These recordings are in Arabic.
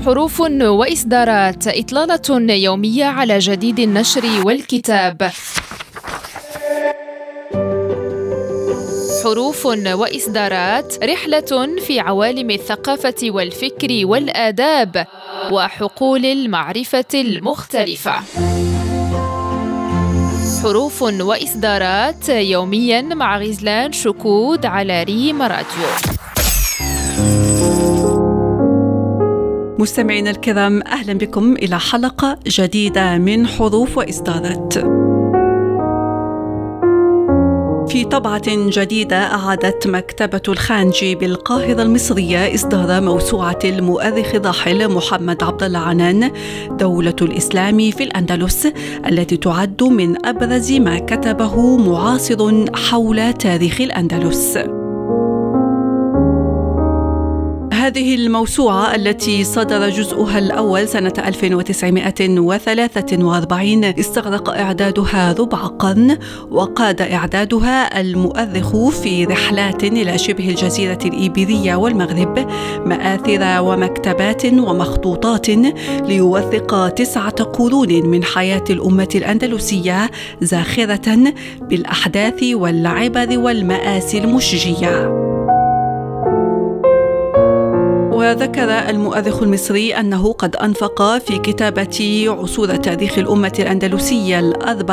حروف وإصدارات، إطلالة يومية على جديد النشر والكتاب. حروف وإصدارات، رحلة في عوالم الثقافة والفكر والآداب وحقول المعرفة المختلفة. حروف وإصدارات يومياً مع غزلان شكود على ريم راديو. مستمعينا الكرام، أهلا بكم إلى حلقة جديدة من حروف وإصدارات. في طبعة جديدة أعادت مكتبة الخانجي بالقاهرة المصرية إصدار موسوعة المؤرخ الراحل محمد عبد الله عنان دولة الإسلام في الأندلس، التي تعد من أبرز ما كتبه معاصر حول تاريخ الأندلس. هذه الموسوعة التي صدر جزءها الأول سنة 1943 استغرق إعدادها ربع قرن، وقاد إعدادها المؤرخ في رحلات إلى شبه الجزيرة الإيبيرية والمغرب، مآثر ومكتبات ومخطوطات ليوثق 9 قرون من حياة الأمة الأندلسية، زاخرة بالأحداث والعبر والمآسي المشجية. وذكر المؤرخ المصري أنه قد أنفق في كتابة عصور تاريخ الأمة الأندلسية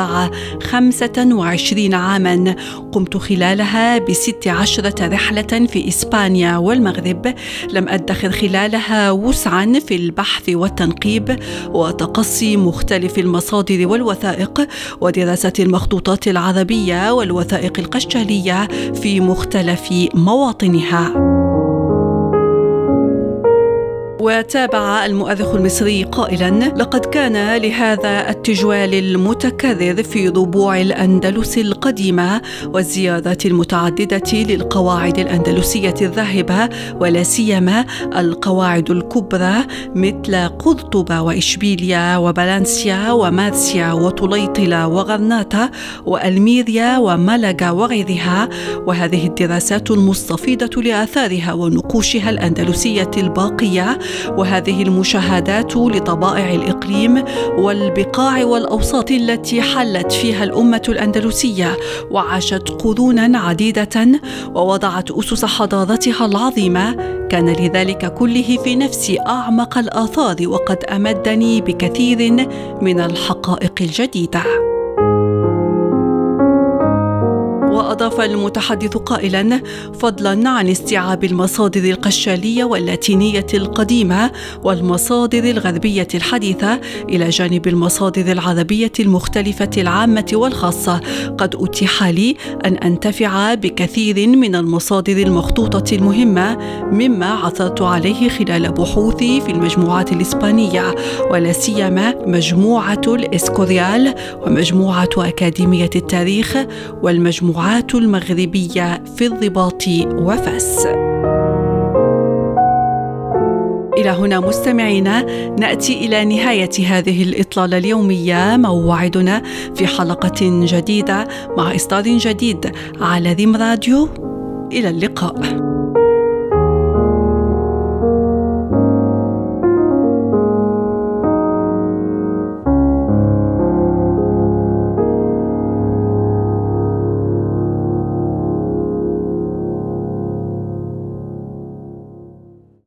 25 عاماً، قمت خلالها ب16 رحلة في إسبانيا والمغرب، لم أدخر خلالها وسعاً في البحث والتنقيب وتقصي مختلف المصادر والوثائق ودراسة المخطوطات العربية والوثائق القشتالية في مختلف مواطنها. وتابع المؤرخ المصري قائلاً: لقد كان لهذا التجوال المتكرر في ربوع الأندلس القديمة والزيارات المتعددة للقواعد الأندلسية الذاهبة، ولا سيما القواعد الكبرى مثل قرطبة وإشبيلية وبالانسيا ومارسيا وطليطلة وغرناطة وألميريا وملقا وغيرها، وهذه الدراسات المستفيضة لآثارها ونقوشها الأندلسية الباقية، وهذه المشاهدات لطبائع الإقليم والبقاع والأوساط التي حلت فيها الأمة الأندلسية وعاشت قرونا عديدة ووضعت أسس حضارتها العظيمة، كان لذلك كله في نفسي أعمق الآثار، وقد أمدني بكثير من الحقائق الجديدة. وأضاف المتحدث قائلاً: فضلاً عن استيعاب المصادر القشالية واللاتينية القديمة والمصادر الغربية الحديثة إلى جانب المصادر العربية المختلفة العامة والخاصة، قد أتيح لي أن أنتفع بكثير من المصادر المخطوطة المهمة مما عثرت عليه خلال بحوثي في المجموعات الإسبانية، ولا سيما مجموعة الإسكوريال ومجموعة أكاديمية التاريخ والمجموعات المغربية في الرباط وفاس. إلى هنا مستمعينا نأتي إلى نهاية هذه الإطلالة اليومية، موعدنا في حلقة جديدة مع إصدار جديد على ريم راديو. إلى اللقاء.